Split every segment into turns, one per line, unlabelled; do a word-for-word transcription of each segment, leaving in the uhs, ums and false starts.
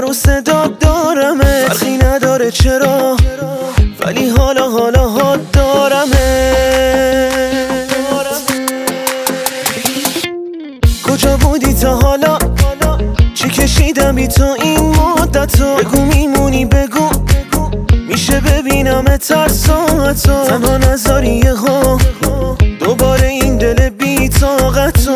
و صدا دارمه، فرقی نداره چرا، ولی حالا حالا ها دارمه. کجا بودی تا حالا؟ چی کشیدم بی تو این مدتو؟ بگو میمونی بگو، میشه ببینم ترساتو. تنها نذاری یهو دوباره این دل بی طاقتو.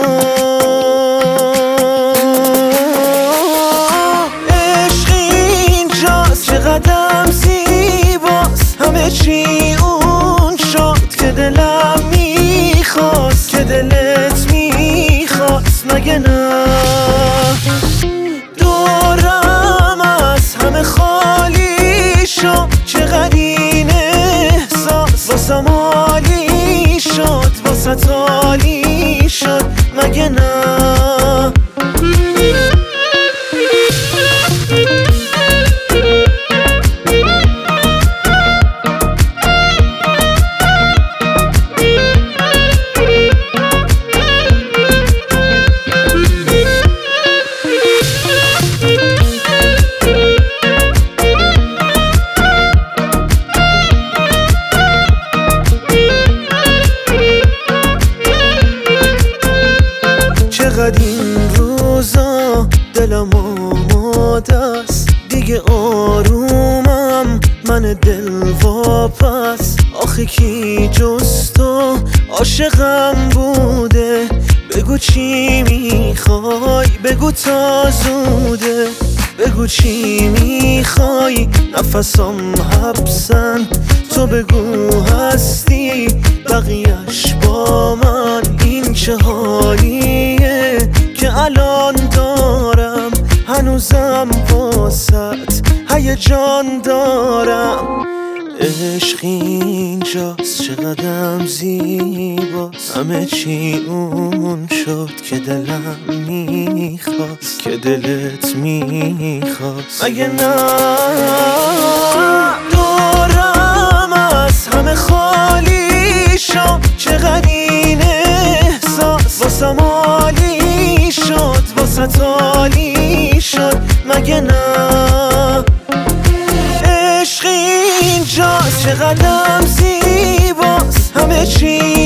عشق اینجاست چقدرم زیباست، همه چی اون شد که دلم میخواست، که دلت میخواست مگه نه؟ دورم از همه خالی شد، چقدر این احساس واسم عالی شد، واسه عالی شد مگه نه؟ چقدر این روزا دلم آماده است، دیگه آرومم من دل واپس. آخه کی جز تو عاشقم بوده؟ بگو چی میخوای، بگو تا زوده. بگو چی میخوای، نفسم حبسن. تو بگو هستی بقیهش با من. این چه حالیه که الان دارم، هنوزم واسط هیجان دارم. عشق اینجاست چقدرم زیباست، همه چی اون شد که دلم میخواست، که دلت میخواست مگه نه؟ دورم از همه خالی شد، چقدر این احساس واسم عالی شد، واسه عالی شد مگه نه؟ عشق اینجاست چقدرم زیباست، همه چی